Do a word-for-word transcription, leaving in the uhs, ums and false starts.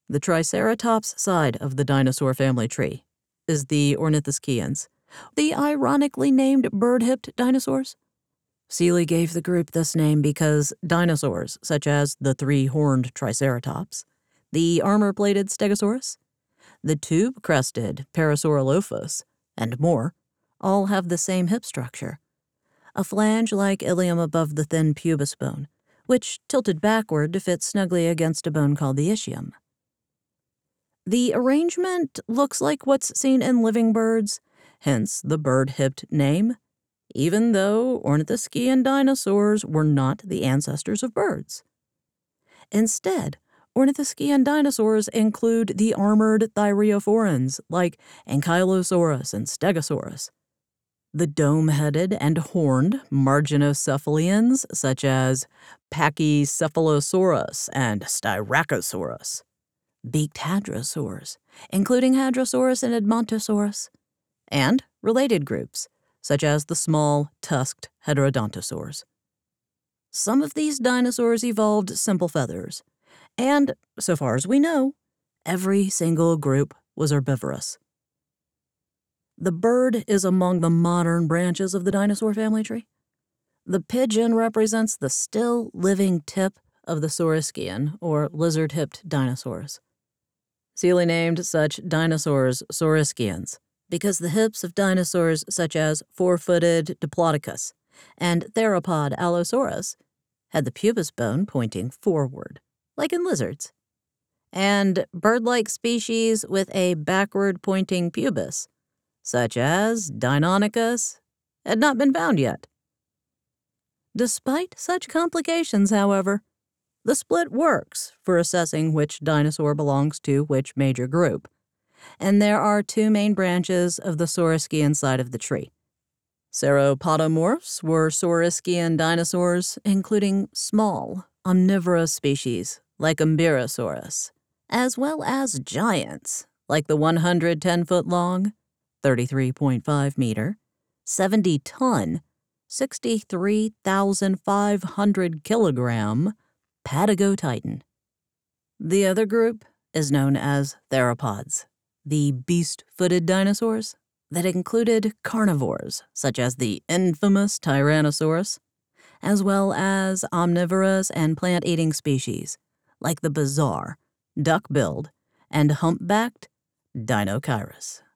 The Triceratops side of the dinosaur family tree is the Ornithischians, the ironically named bird-hipped dinosaurs. Seeley gave the group this name because dinosaurs, such as the three-horned Triceratops, the armor-plated Stegosaurus, the tube-crested Parasaurolophus, and more, all have the same hip structure, a flange-like ilium above the thin pubis bone, which tilted backward to fit snugly against a bone called the ischium. The arrangement looks like what's seen in living birds, hence the bird-hipped name, even though Ornithischian dinosaurs were not the ancestors of birds. Instead, Ornithischian dinosaurs include the armored thyreophorans like Ankylosaurus and Stegosaurus, the dome-headed and horned marginocephalians such as Pachycephalosaurus and Styracosaurus, beaked hadrosaurs, including Hadrosaurus and Edmontosaurus, and related groups, such as the small, tusked Heterodontosaurs. Some of these dinosaurs evolved simple feathers, and, so far as we know, every single group was herbivorous. The bird is among the modern branches of the dinosaur family tree. The pigeon represents the still living tip of the Saurischian, or lizard-hipped dinosaurs. Seeley named such dinosaurs Saurischians because the hips of dinosaurs such as four-footed Diplodocus and theropod Allosaurus had the pubis bone pointing forward, like in lizards, and bird-like species with a backward-pointing pubis, such as Deinonychus, had not been found yet. Despite such complications, however, the split works for assessing which dinosaur belongs to which major group, and there are two main branches of the Saurischian side of the tree. Sauropodomorphs were Saurischian dinosaurs, including small, omnivorous species like Umbirosaurus, as well as giants like the one hundred ten foot long, thirty-three point five meter, seventy ton, sixty-three thousand five hundred kilogram Patagotitan. The other group is known as theropods, the beast-footed dinosaurs that included carnivores such as the infamous Tyrannosaurus, as well as omnivorous and plant-eating species like the bizarre, duck-billed, and humpbacked Deinocheirus.